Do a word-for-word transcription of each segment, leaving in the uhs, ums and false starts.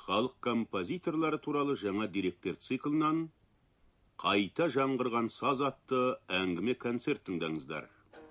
Халық композиторлары туралы жаңа деректер циклынан «Қайта жаңғырған саз» атты әңгіме концерт тыңдаңыздар.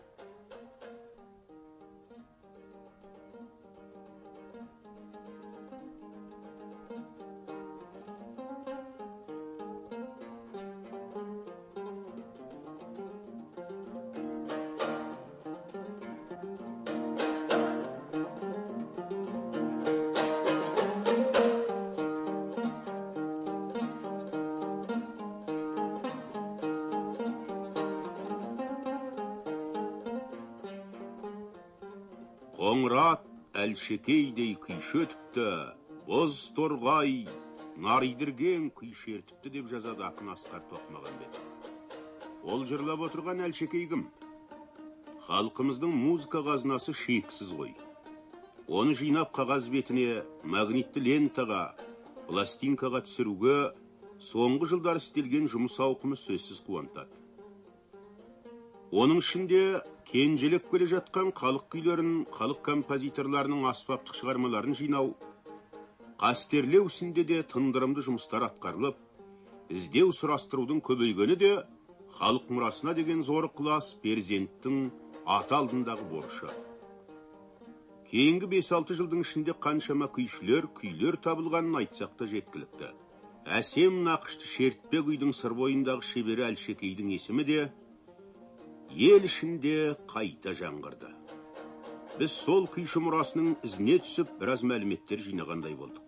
Қоңырат әлшекейдей күйші өтіпті, боз торғай наридірген күйші ертіпті деп жазады ақын Асқар Тоқмағамбет. Ол жырлап отырған әлшекей кім? Халқымыздың музыка қазынасы шексіз ғой. Оны жинап қағаз бетіне, магнитті лентаға, пластинкаға түсіруге соңғы жылдар істелген жұмыс ауқымы сөзсіз қуантады. Оның ішінде кенжелеп келе жатқан халық күйлерін, халық композиторларының аспаптық шығармаларын жинау, қастерлеу ісінде де тындырымды жұмыстар атқарылып, іздеу сұрастырудың көбейгені де халық мұрасына деген зор ықылас перзенттің аты алдындағы борышы. Кейінгі бес алты жылдың ішінде қаншама күйшілер, күйлер табылғанын айтсақ та жеткілікті. Әсем нақышты шертпе күйдің сыр бойындағы шебері әлшекейдің есімі де ел ішінде қайта жаңғырды. Біз сол күйші мұрасының ізіне түсіп, біраз мәліметтер жинағандай болдық.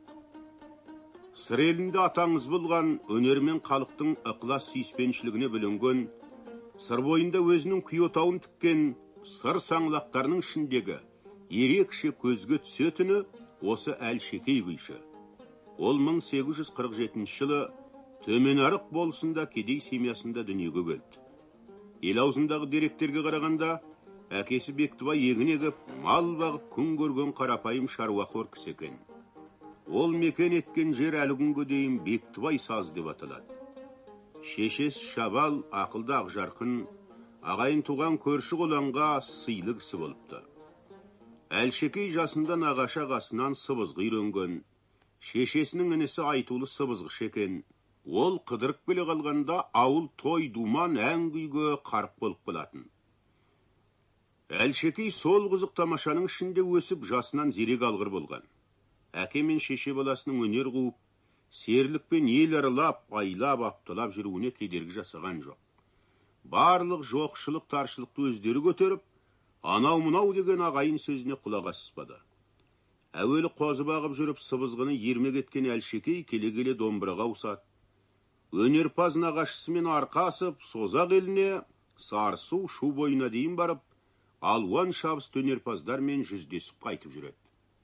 Сыр елінде атаңыз болған, өнермен халықтың ықылас сүйіспеншілігіне бөленген, сыр бойында өзінің күй отауын тіккен сыр саңлақтарының ішіндегі ерекше көзге түсетіні осы әлшекей күйші. Ол мың сегіз жүз қырық жетінші жылы Төменарық болысында кедей семьясында дүниеге келді. Ел аузындағы деректерге қарағанда, әкесі Бектібай егін егіп, мал бағып күн көрген қарапайым шаруақор кісі екен. Ол мекен еткен жер әлі күнге дейін Бектібай саз деп аталады. Шешесі Шабал ақылды Ақжарқын, ағайын туған көрші қоланға сыйлы кісі болыпты. Әлшекей жасында нағашы ағасынан сыбызғы үйренген, шешесінің інісі айтулы сыбызғышы екен. Ол қыдырып келе қалғанда ауыл той думан ән күйге қарып болып қалатын. Әлшекей сол қызық тамашаның ішінде өсіп жасынан зерек алғыр болған. Әке мен шеше баласының өнер қуып, серлікпен ел аралап, айлап, апталап жүруіне кедергі жасаған жоқ. Барлық жоқшылық таршылықты өздері көтеріп, анау-мынау деген ағайын сөзіне құлақ аспады. Әуелі қозы бағып жүріп сыбызғыны ермек еткен әлшекей келе-келе домбыраға ауысады. Өнерпаз нағашысымен арқасып, Созақ еліне Сарысу шу бойына дейін барып, алуан шабысты өнерпаздармен жүздесіп қайтып жүреді.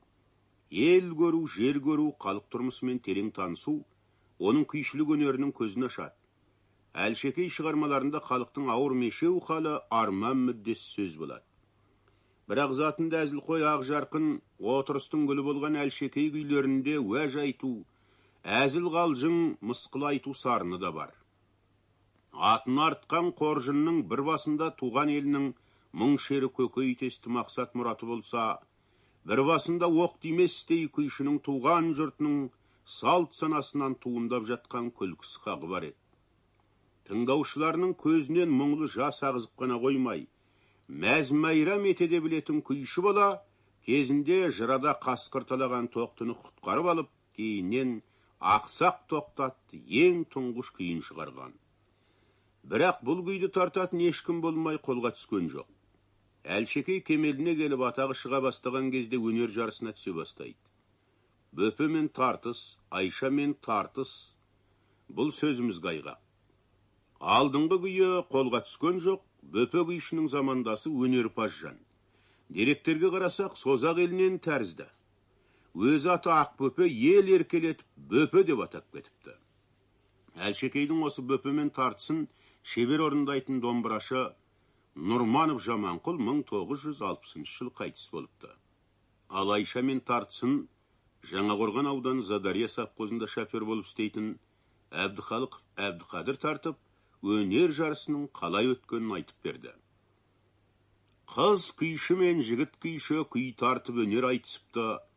Ел көру, жер көру, халық тұрмысымен терең танысу, оның күйшілік өнерінің көзін ашады. Әлшекей шығармаларында халықтың ауыр мешеу халы арман мүддесі сөз болады. Бірақ затында әзілқой Ақжарқын, отырыстың гүлі болған әлшекей күйлерінде уәж айту, әзіл қалжың мысқыл айту сарыны да бар. Атын артқан қоржынның бір басында туған елінің мың шері көкей тесті мақсат мұраты болса, бір басында оқ тиместей күйшінің туған жұртының салт санасынан туындап жатқан күлкісі қағы бар еді. Тыңдаушыларының көзінен мұңлы жас ағызып қана қоймай, мәз-майрам етеде білетін күйші бола, кезінде жырада қасқырталаған тоқтыны құтқарып алып, кейіннен ақсақ тоқтатты ең тұңғыш күйін шығарған. Бірақ бұл күйді тартатын ешкім болмай қолға түскен жоқ. Әлшекей кемеліне келіп атағы шыға бастаған кезде өнер жарысына түсе бастайды. Бөпемен тартыс, Айшамен тартыс, бұл сөзіміз қайға. Алдыңғы күйі қолға түскен жоқ, бөпе күйшінің замандасы өнерпаз жан. Деректерге қарасақ, Созақ елінен тәрізді. Өз аты Ақбөпе ел еркелетіп, бөпе деп атап кетіпті. Әлшекейдің осы бөпемен тартысын шебер орындайтын домбырашы Нұрманов Жаманқұл мың тоғыз жүз алпысыншы жыл қайтыс болыпты. Ал Айшамен тартысын Жаңақорған ауданы Задария совхозында шофер болып істейтін Әбдіхалық Әбдіқадыр тартып, өнер жарысының қалай өткенін айтып берді. Қыз күйші мен жігіт күйші күй тартып өнер айтысыпты,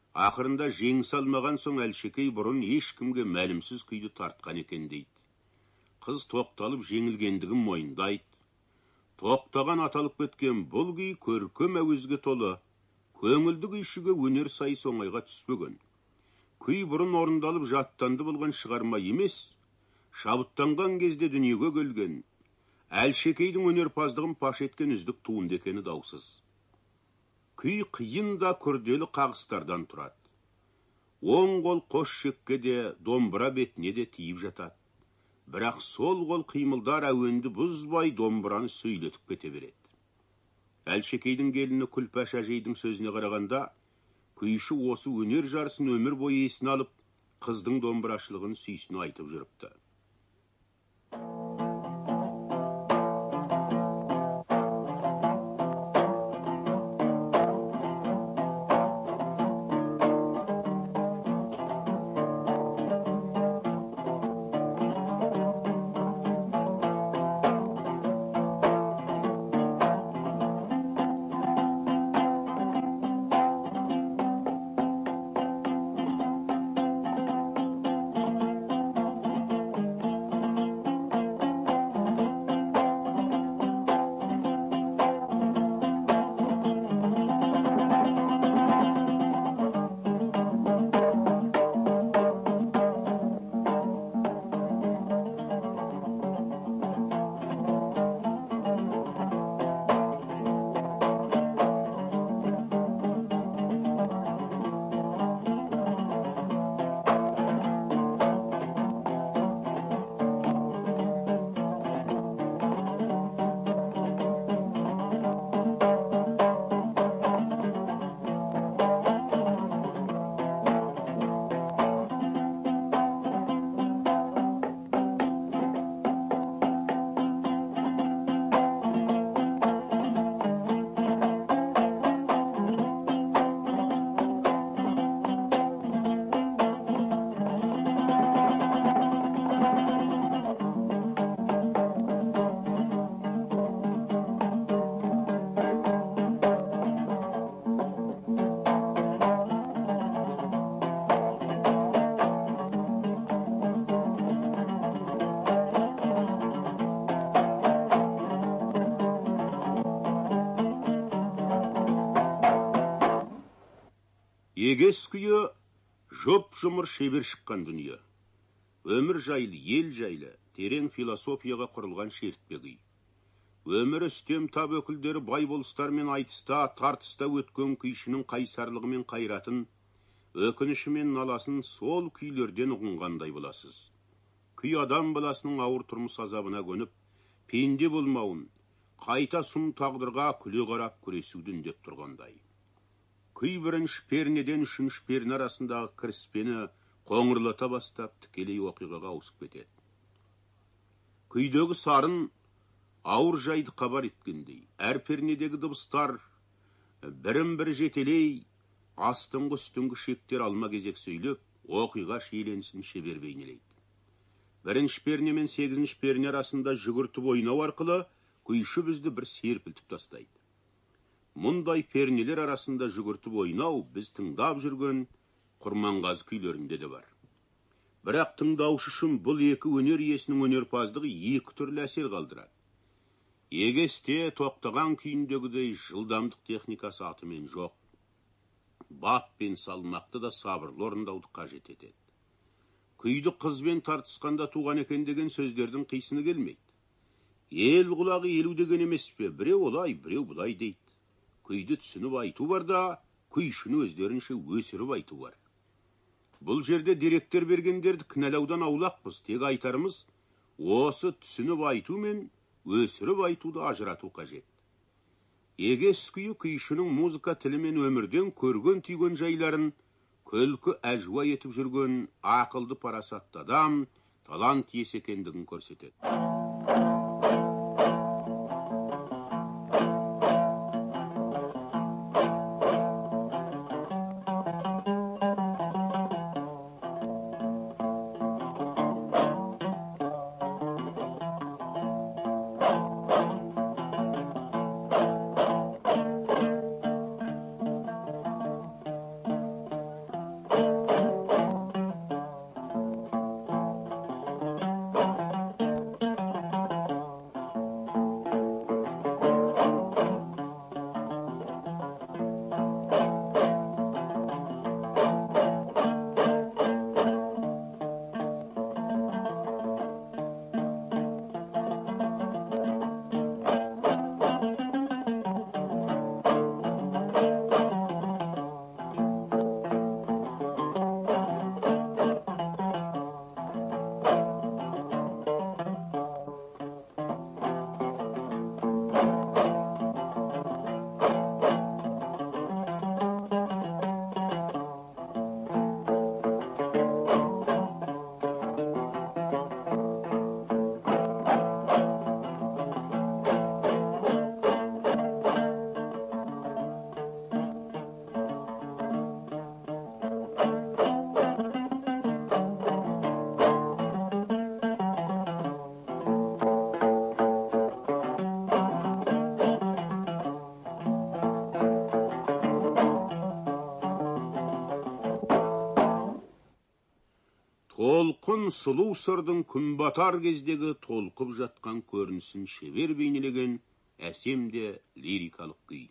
Ақырында жеңіс алмаған соң Әлшекей бұрын ешкімге мәлімсіз күйді тартқан екен дейді. Қыз тоқталып жеңілгендігін мойындайды. Тоқтаған аталып кеткен бұл күй көркем әуезге толы, көңілді күйшіге өнер сайыс оңайға түспеген. Күй бұрын орындалып жаттанды болған шығарма емес, шабыттанған кезде дүниеге келген, Әлшекейдің өнерпаздығын паш еткен үздік туынды екені даусыз. Күй қиын да күрделі қағыстардан тұрады. Оң қол қос шекке де, домбыра бетіне де тиіп жатады. Бірақ сол қол қимылдар әуенді бұзбай домбыраны сөйлетіп кете береді. Әлшекейдің келіні Күлпаш әжейдің сөзіне қарағанда, күйші осы өнер жарысын өмір бойы есіне алып, қыздың домбырашылығын сүйсіне айтып жүріпті. Егес күйі жоп-жұмыр шебер шыққан дүние. Өмір жайлы, ел жайлы, терең философияға құрылған шертпе күй. Өмір үстем тап өкілдері бай болыстармен айтыста, тартыста өткен күйшінің қайсарлығы мен қайратын, өкініші мен наласын сол күйлерден ұғынғандай боласыз. Күй адам баласының ауыр тұрмыс азабына көніп, пенде болмауын, қайта сұм тағдырға күле қарап күресуді үндеп тұрғандай. Күй бірінші пернеден үшінші перне арасындағы кіріспені қоңырлата бастап, тікелей оқиғаға ауысып кетеді. Күйдегі сарын ауыр жайды хабар еткендей, әр пернедегі дыбыстар бірін-бірі жетелей, астыңғы үстіңгі шектер алма кезек сөйлеп, оқиға шиеленсін шебер бейнелейді. Бірінші перне мен сегізінші перне арасында жүгіртіп ойнау арқылы күйші бізді бір серпілтіп тастайды. Мұндай пернелер арасында жүгіртіп ойнау біз тыңдап жүрген Құрманғазы күйлерінде де бар. Бірақ тыңдаушы үшін бұл екі өнер иесінің өнерпаздығы екі түрлі әсер қалдырады. Егесте тоқтаған күйіндегідей жылдамдық техникасы атымен жоқ. Бап пен салмақты да сабырлы орындауды қажет етеді. Күйді қызбен тартысқанда туған екен деген сөздердің қисыны келмейді. Ел құлағы елу деген емес пе, біреу олай, біреу бұлай дейді. Күйді түсініп айту бар да, күйшіні өздерінше өсіріп айту бар. Бұл жерде деректер бергендерді кінәлаудан аулақпыз, тек айтарымыз, осы түсініп айту мен өсіріп айтуды ажырату қажет. Егес күйі күйшінің музыка тілі мен өмірден көрген түйген жайларын күлкі әжуа етіп жүрген ақылды парасатты адам, талант иесі екендігін көрсетеді. толқын сұлу сырдың күнбатар кездегі толқып жатқан көрінісін шебер бейнелеген әсем де лирикалық күй.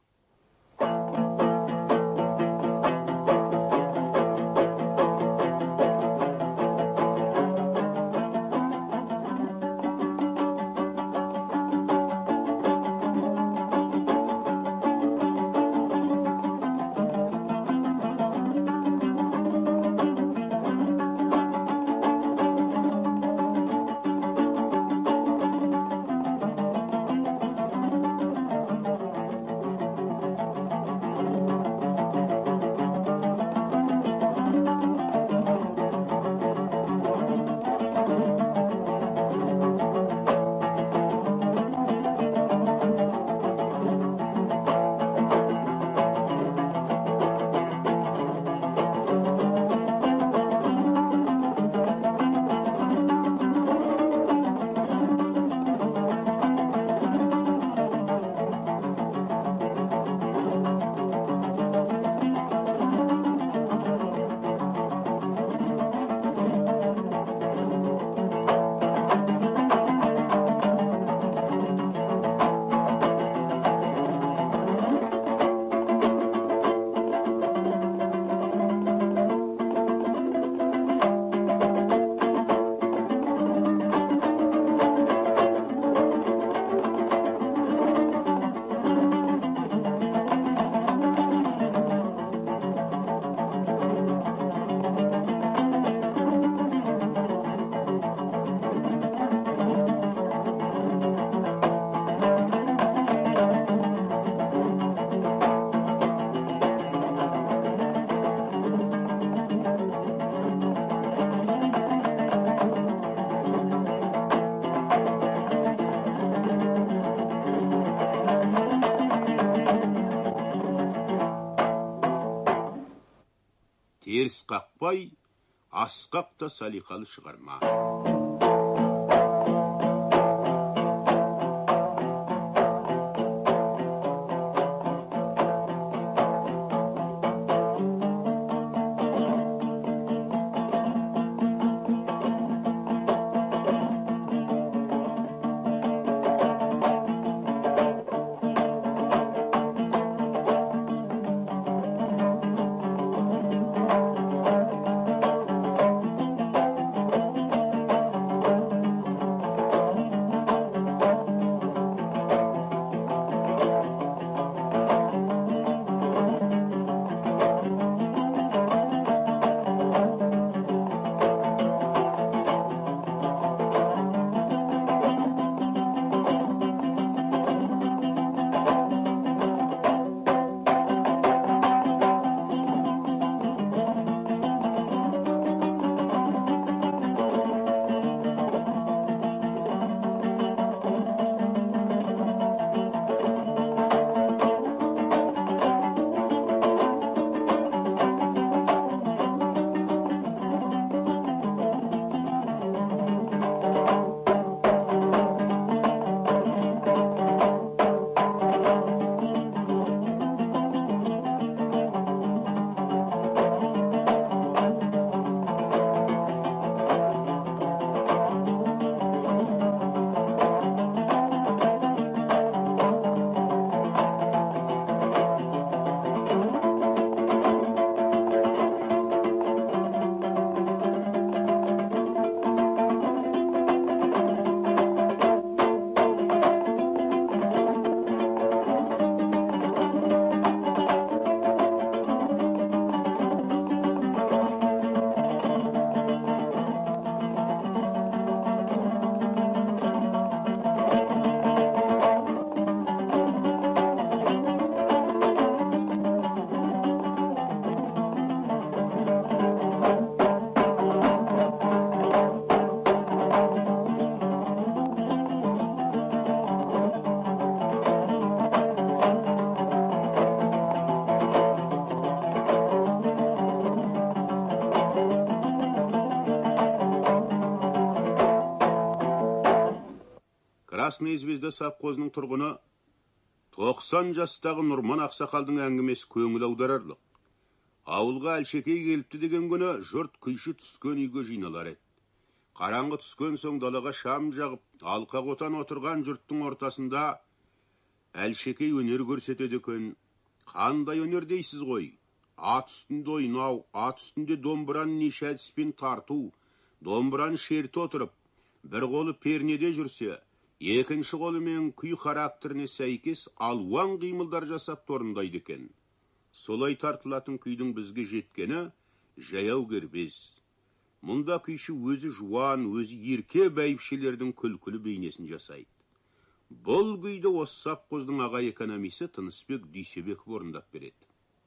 Теріс қақпай, асқақ та салиқалы шығарма. Красная звезда совхозының тұрғыны тоқсан жастағы Нұрман ақсақалдың әңгімесі көңіл аударарлық. Ауылға Әлшекей келіпті деген күні жұрт күйші түскен үйге жиналар еді. Қараңғы түскен соң далаға шам жағып, алқа қотан отырған жұрттың ортасында Әлшекей өнер көрсетеді екен. Қандай өнер дейсіз ғой? Ат үстінде ойнау, ат үстінде домбыраны неше әдіспен тарту, домбыраны шерті отырып, бір қолы пернеде жүрсе, екінші қолымен күй характеріне сәйкес алуан қимылдар жасап орындайды екен. Солай тартылатын күйдің бізге жеткені жаяу кербез. Мұнда күйші өзі жуан, өзі ерке бәйбішелердің күлкілі бейнесін жасайды. Бұл күйді осы совхоздың аға экономисі Тынысбек Дүйсебеков орындап береді.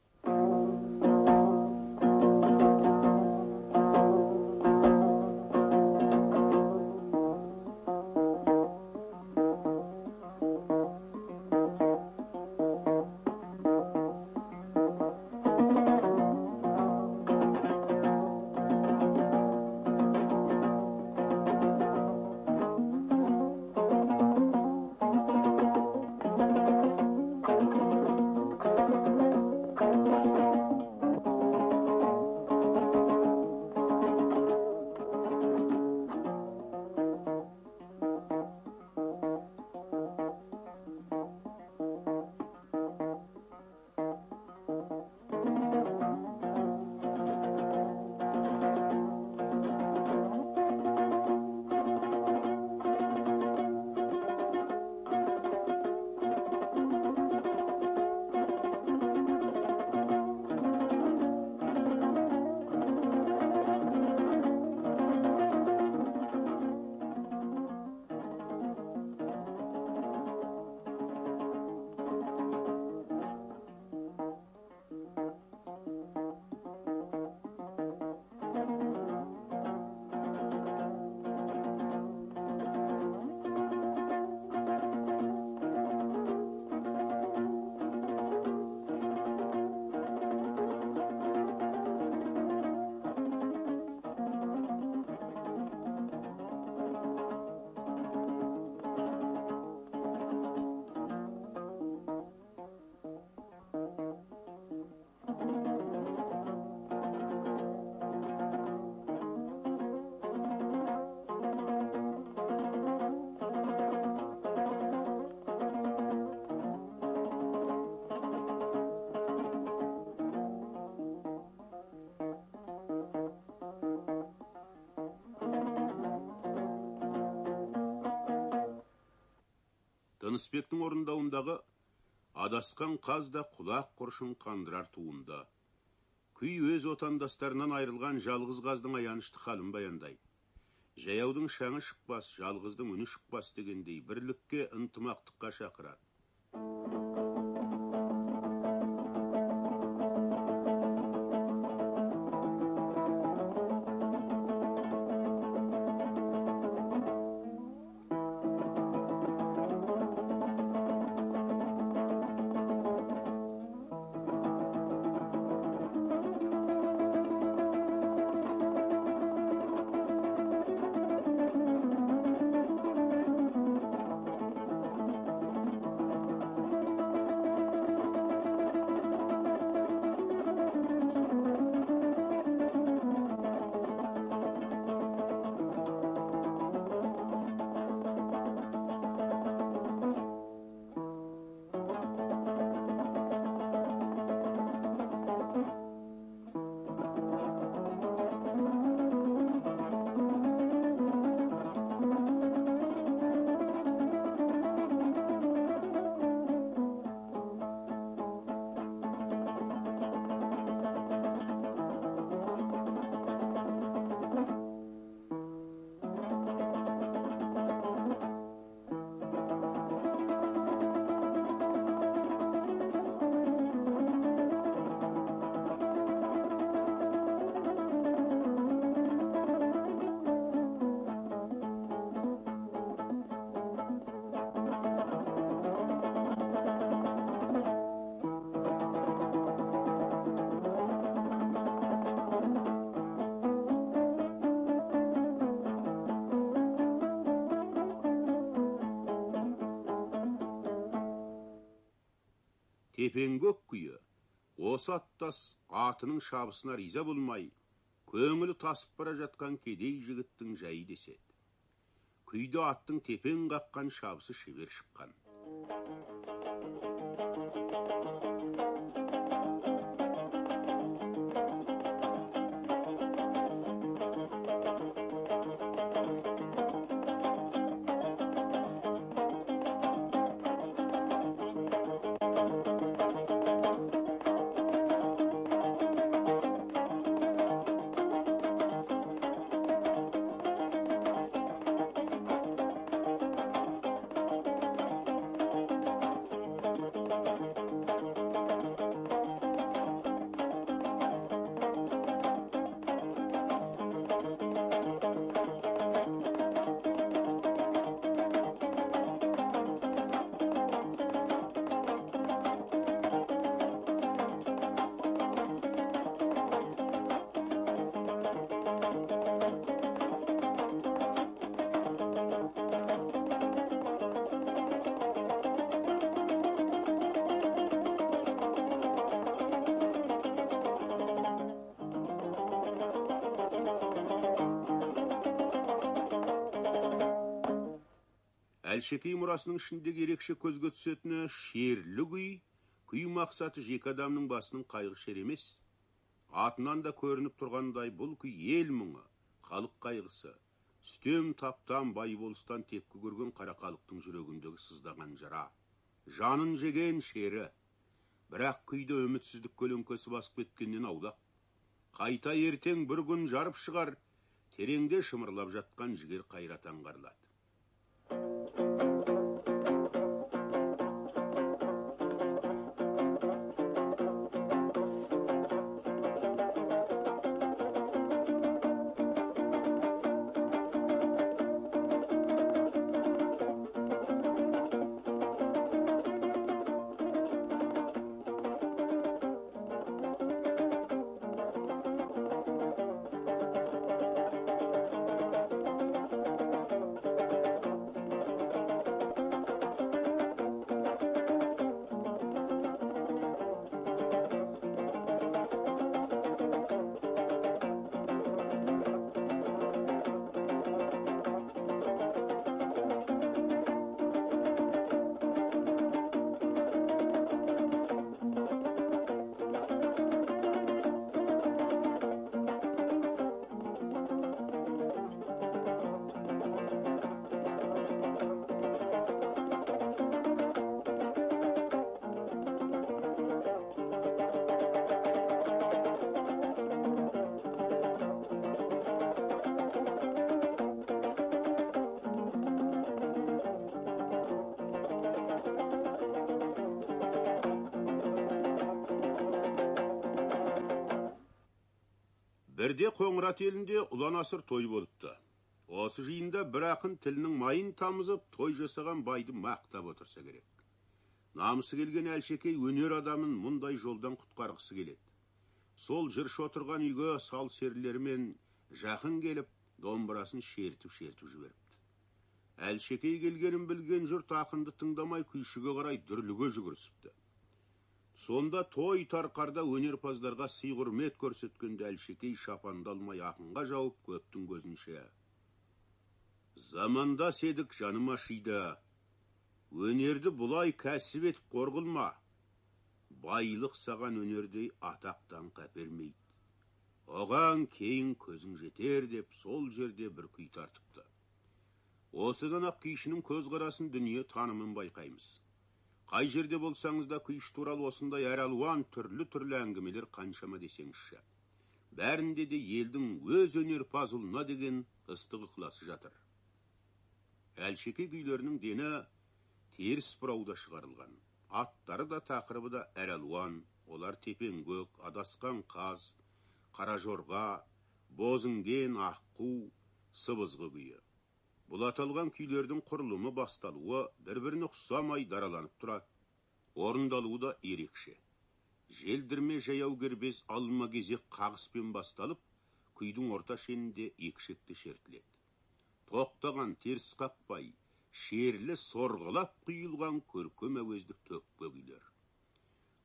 Тынысбектің орындауындағы адасқан қазда құлақ құршын қандырар туында. Күй өз отандастарынан айырылған жалғыз қаздың аянышты халін баяндайды. Жаяудың шаңы шықпас, жалғыздың үні шықпас дегендей бірлікке, ынтымақтыққа шақырады. Тепенгөк күйі Осы аттас атының шабысына риза болмай, көңілі тасып бара жатқан кедей жігіттің жайы деседі. Күйді аттың тепен қаққан шабысы шебер шыққан. Әлшекей мұрасының ішіндегі ерекше көзге түсетіні шерлі күй, күй мақсаты жеке адамның басының қайғы шер емес. Атынан да көрініп тұрғандай бұл күй ел мұңы, халық қайғысы, үстем таптан бай болыстан тепкі көрген қара халықтың жүрегіндегі сыздаған жара, жанын жеген шері. Бірақ күйді үмітсіздік көлеңкесі басып кеткеннен аулақ. Қайта ертең бір күн жарып шығар, тереңде шымырлап жатқан жігер қайрат аңғарылады. Бірде Қоңырат елінде ұлан-асыр той болыпты. Осы жиында бір ақын тілінің майын тамызып, той жасаған байды мақтап отырса керек. Намысы келген Әлшекей өнер адамын мұндай жолдан құтқарғысы келеді. Сол жыршы отырған үйге сал серілерімен жақын келіп, домбырасын шертіп-шертіп жіберіпті. Әлшекей келгенін білген жұрт ақынды тыңдамай күйшіге қарай дүрліге жүгірісіпті. Сонда той тарқарда өнерпаздарға сый құрмет көрсеткенде Әлшекей шапанды алмай ақынға жауып көптің көзінше: замандас едік жаным ашиды, өнерді бұлай кәсіп етіп қорғылма, байлық саған өнердей атақтан қапермейді, оған кейін көзің жетер деп сол жерде бір күй тартыпты. Осыдан ақ күйшінің көзқарасын, дүние танымын байқаймыз. Қай жерде болсаңыз да күйші туралы осындай әралуан түрлі-түрлі әңгімелер қаншама десеңізші. Бәрінде де елдің өз өнерпаз ұлына деген ыстық ықыласы жатыр. Әлшекей күйлерінің дені теріс бұрауда шығарылған. Аттары да тақырыбы да әралуан. Олар тепенгөк, адасқан қаз, қара жорға, бозінген аққу, сыбызғы күйі. Бұл аталған күйлердің құрылымы, басталуы бір-біріне ұқсамай дараланып тұрады. Орындалуы да ерекше. Желдірме жаяу кербез алма кезек қағыспен басталып, күйдің орта шенінде екі шекті шертіледі. Тоқтаған теріс қақпай, шерлі сорғылап құйылған көркем әуездік төкпе күйлер.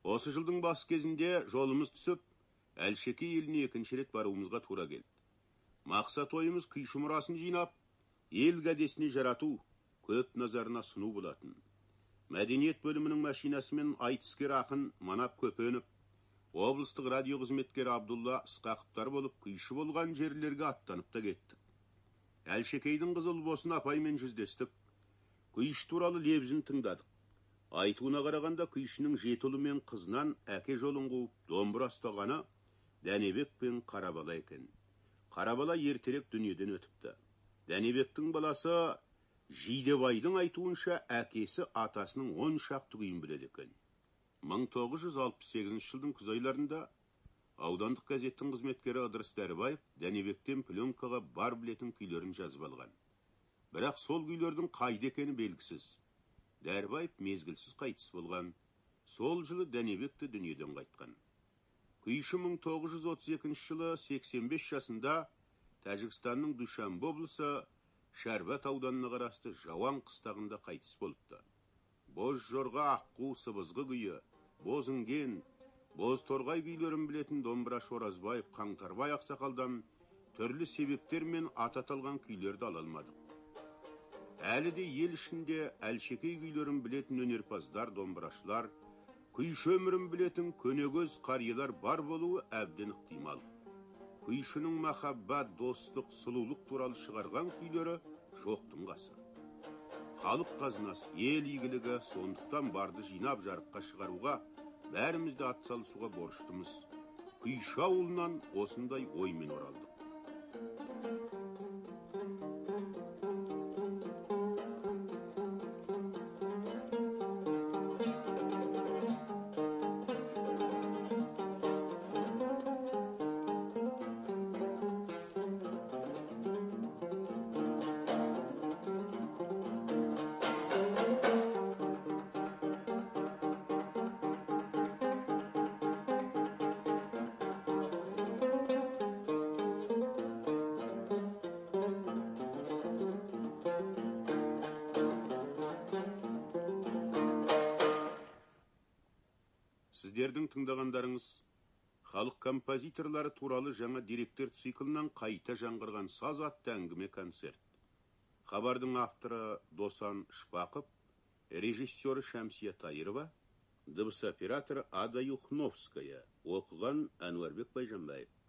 Осы жылдың бас кезінде жолымыз түсіп, Әлшеке еліне екінші рет баруымызға тура келді. Мақсат ойымыз күйші мұрасын жинап, ел гадесіне жарату, көп назарына сұну болатын. Мәдениет бөлімінің машинасымен айтыскер ақын Манап Көпенов, облыстық радио қызметкері Абдулла Ысқақовтар болып, күйші болған жерлерге аттанып та кеттік. Әлшекейдің қызыл босын апаймен жүздестік. Күйші туралы лебізін тыңдадық. Айтуына қарағанда күйшінің жеті ұлы мен қызынан әке жолын қуып, домбыра ұстағаны Дәнебек пен Қарабала екен. Қарабала ертерек дүниеден өтіпті. Дәнебектің баласы Жидебайдың айтуынша әкесі атасының он шақты күйін біледі екен. мың тоғыз жүз алпыс сегізінші жылдың күз айларында аудандық газеттің қызметкері Ыдырыс Дәрібаев Дәнебектен пленкаға бар білетін күйлерін жазып алған. Бірақ сол күйлердің қайда екені белгісіз. Дәрібаев мезгілсіз қайтыс болған. Сол жылы Дәнебекті дүниеден қайтқан. Күйші мың тоғыз жүз отыз екінші жылы сексен бес жасында Тәжікстанның Душанбе облысы Шәрбат ауданына қарасты Жауан қыстағында қайтыс болыпты. Боз жорға аққу сыбызғы күйі, боз інген, боз торғай күйлерін білетін домбырашы Оразбаев Қаңтарбай ақсақалдан түрлі себептермен ат аталған күйлерді ала алмадық. Әлі де ел ішінде Әлшекей күйлерін білетін өнерпаздар, домбырашылар, күйші өмірін білетін көнегөз қариялар бар болуы әбден ықтимал. Күйшінің махаббат, достық, сұлулық туралы шығарған күйлері жоқтың қасы. Халық қазынасы, ел игілігі, сондықтан барды жинап жарыққа шығаруға, бәрімізді атсалысуға борыштымыз. Күйші ауылынан осындай оймен оралдық. Сіздердің тыңдағандарыңыз халық композиторлары туралы жаңа директор циклынан қайта жаңғырған саз атты әңгіме концерт. Хабардың авторы Досан Шпақов, режиссері Шәмсия Тайырова, дыбыс операторы Ада Юхновская, оқыған Әнуарбек Байжанбаев.